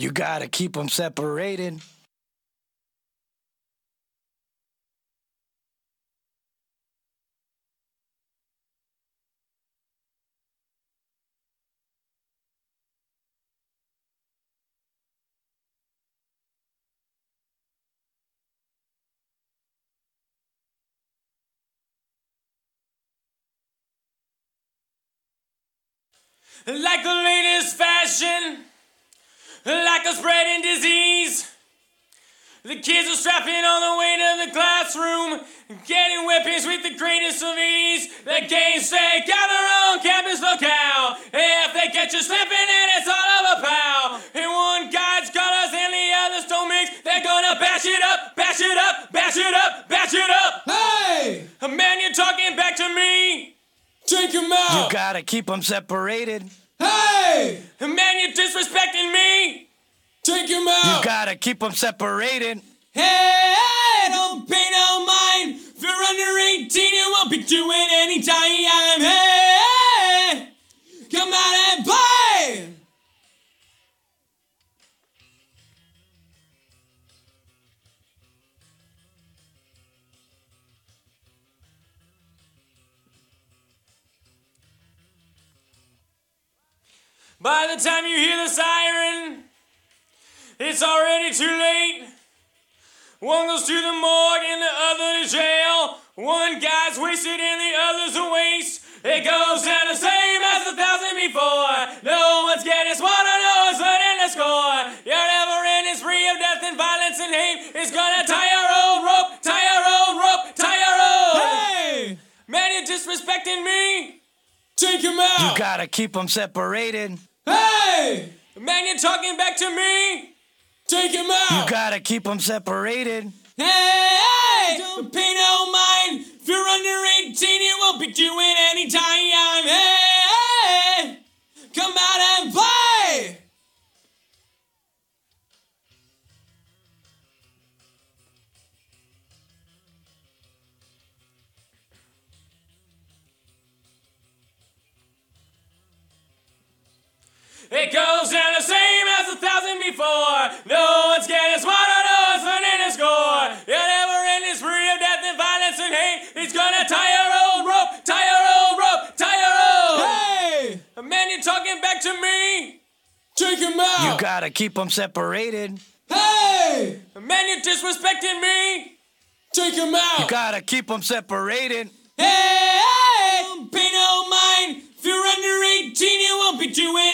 You gotta keep them separated. Like the latest fashion, like a spreading disease. The kids are strapping on the way to the classroom, getting weapons with the greatest of ease. The gangs say, gather on campus locale. If they catch you slipping, and it's all over pow. And one guy's got us and the others don't mix. They're gonna bash it up, bash it up, bash it up, bash it up. Hey! Man, you're talking back to me. Take him out! You gotta keep them separated. Hey! Man, you're disrespecting me. Take him out! You gotta keep them separated. Hey! Don't pay no mind. If you're under 18, you won't be doing any time. Hey! Come out and play! By the time you hear the siren, it's already too late. One goes to the morgue and the other to jail. One guy's wasted and the other's a waste. It goes down the same as 1,000 before. No one's getting smarter, no one's learning to score. Your never-ending spree of death and violence and hate is gonna tie your old rope, tie your old rope, tie your old. Hey! Man, you're disrespecting me. Take him out! You gotta keep them separated. Hey! Man, you're talking back to me. Take him You out! gotta keep them separated. Hey! Don't pay no mind. If you're under 18, you won't be doing any time. Hey! Come out and play! It goes down the same as 1,000 before. No one's getting smarter, no one's learning to score. Your never-ending spree of death and violence and hate. He's gonna tie your old rope, tie your old rope, tie your old. Hey! Man, you're talking back to me. Take him out! You gotta keep them separated. Hey! Man, you're disrespecting me. Take him You out! gotta keep them separated. Hey! Don't pay no mind. If you're under 18, you won't be doing